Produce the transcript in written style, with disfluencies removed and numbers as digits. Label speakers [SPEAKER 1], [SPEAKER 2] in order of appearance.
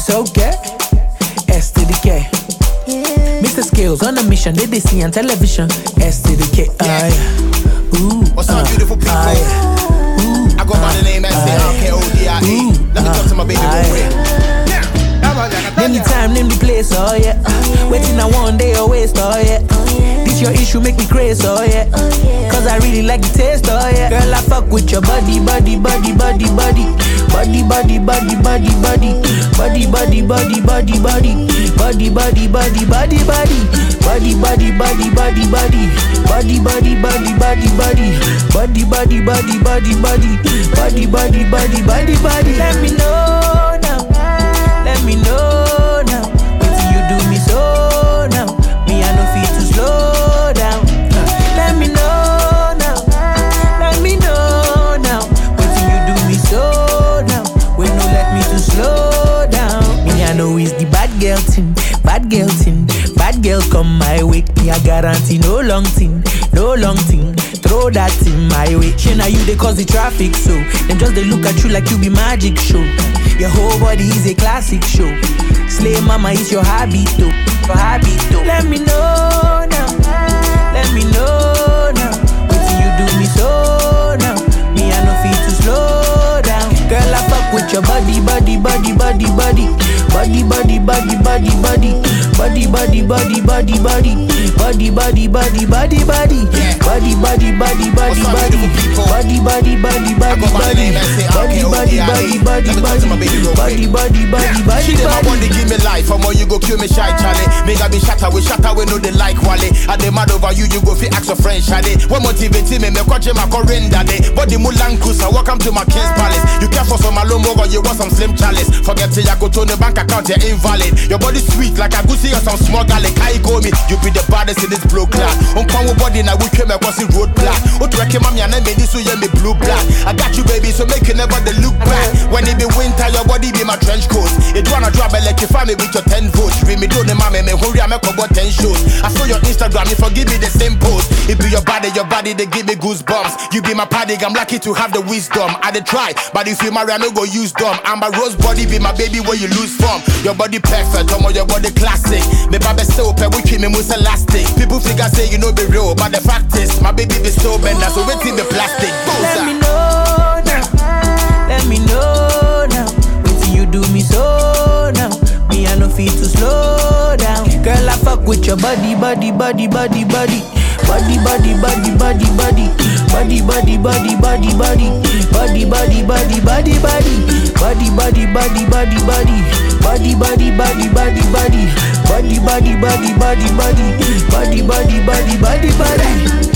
[SPEAKER 1] so good. S to the K. Mr. Skills on a mission, they see on television. S to the K. Ooh,
[SPEAKER 2] what's up, beautiful people? I go by the name S-A-R-K-O-D-I-E. Let me talk to my baby boy.
[SPEAKER 1] Name the time, name the place, oh yeah. Waiting on one day or waste, oh yeah. This your issue, make me crazy, oh yeah. Cause I really like the taste, oh yeah. Girl, I fuck with your body, body, body, body, body. Body, body, body, body, body. Body, body, body, body, body. Body, body, body, body, body. Body, body, body, body, body. Body, body, body, body, body. Body, body, body, body, body. Body, body, body, body, body. Let me know now. Let me know now. What you do me so now? Me I no feel to slow down. Let me know now. Let me know now. What you do me so now? When no let me to slow down. Me I know it's the bad girl thing, bad girl thing. Bad girl come my way. Me I guarantee no long thing, no long thing. Throw that in my way. Shana you they cause the traffic so. Them just they look at you like you be magic show. Your whole body is a classic show. Slay mama is your habit though. Your habit though. Let me know now. Let me know now. What you do me so now? Me I no feel to slow down. Girl I fuck with your body, body, body, body, body. Body, body, body, body, body. Body, body, body, body, body. Body, body, body, body, body. Body, body, body, body, body. Body, body, body, body, body. Body, body, body, body, body. Body, body, body, body.
[SPEAKER 2] She them I want to give me life, or more you go kill me shy, Charlie. Make I be shatter, we know they like Wally. I dey mad over you, you go fi ask a friend, Charlie. What motivating me, watch my correnda day. Body mulankusa, welcome to my King's Palace. You care for some alomo, or you want some slim chalice. Forget to ya go to the bank account, you're invalid. Your body sweet like a goosey or some small garlic. I go me, you be the baddest in this blue class. On power body now we came across the road black. Oh, to recommend me and I made this so you me blue black. I got you baby, so make you never the look back. When it be winter, your body be my trench coat. It wanna drop like you find me with your 10 votes. You be me doing the mama, me hurry, I make about 10 shows. I saw your Instagram, you forgive me the same post. It be your body, they give me goosebumps. You be my paddy, I'm lucky to have the wisdom. I dey try, but if you marry, I no go use dumb. I'm a rose body, be my baby where you lose from. Your body perfect, your body classic. Me baby so pay, we keep me most elastic. People figure say you know be real, but the fact is, my baby be so bender, so wait in the plastic.
[SPEAKER 1] Let me know now. Let me know now. What you do me so now? Me I no feel to slow down. Girl I fuck with your body, body, body, body, body. Body, body, body, body, body. Body, body, body, body, body. Body, body, body, body, body. Body, body, body, body, body. Body, body, body, body, body. Body, body, body, body, body. Body, body, body, body, body.